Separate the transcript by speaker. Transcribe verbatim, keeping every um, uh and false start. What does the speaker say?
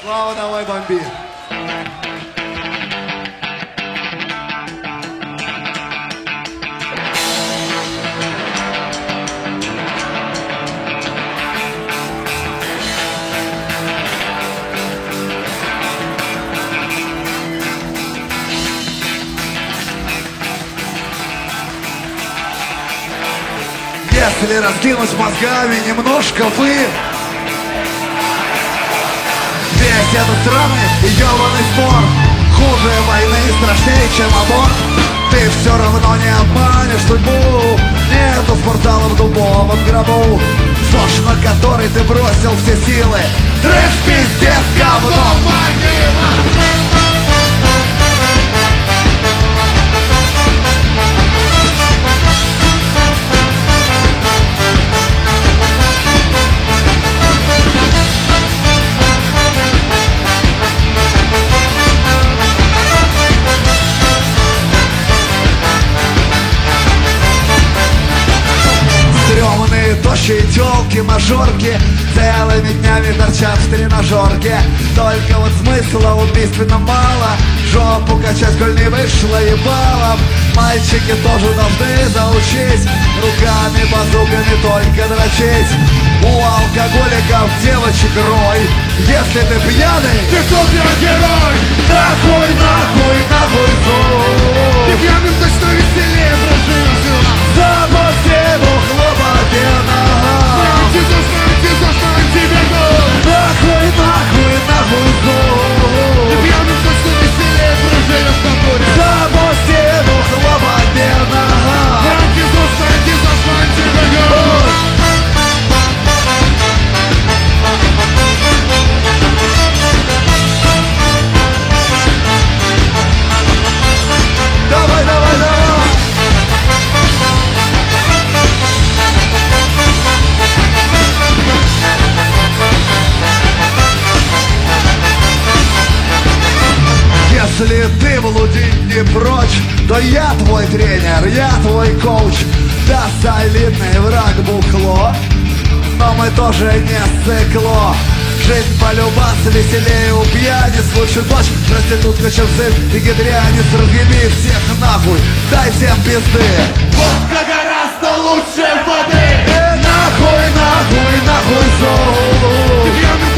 Speaker 1: Слава, давай бомби. Если раскинуть мозгами немножко вы, весь этот странный и ёбаный спор хуже войны и страшнее, чем аборт. Ты все равно не обманешь судьбу. Нету спортзала в дубовом гробу, ЗОЖ, на который ты бросил все силы. Трэш, пиздец, говно, могила. Стрёмные тощие тёлки, мажорки целыми днями торчат в тренажерке. Только вот смысла убийственно мало. Жопу качать, коль не вышло ебалом. Мальчики тоже должны заучить руками, базуками только дрочить. У алкоголиков девочек рой. Если ты пьяный, ты супергерой. Нахуй, нахуй, нахуй зон.
Speaker 2: Ты пьяным точно веселее прожил жила.
Speaker 1: Запусти бухло по венам.
Speaker 2: Антизош, антизош, антибегун.
Speaker 1: Нахуй, нахуй, нахуй зон.
Speaker 2: Ты пьяным точно веселее проживешь на туре.
Speaker 1: Запусти бухло по венам.
Speaker 2: Антизош, антизош, антибегун.
Speaker 1: Давай, давай, давай. Если ты блудить не прочь, то я твой тренер, я твой коуч. Да, солидный враг бухло, но мы тоже не цикло. Жизнь полюбаться веселее у пьяниц. Лучше дочь, проститутка, чем сын и гидрянец. Разъеби всех нахуй, дай всем пизды.
Speaker 2: Водка гораздо лучше воды.
Speaker 1: Э, нахуй, нахуй, нахуй зол.
Speaker 2: Ты пьяным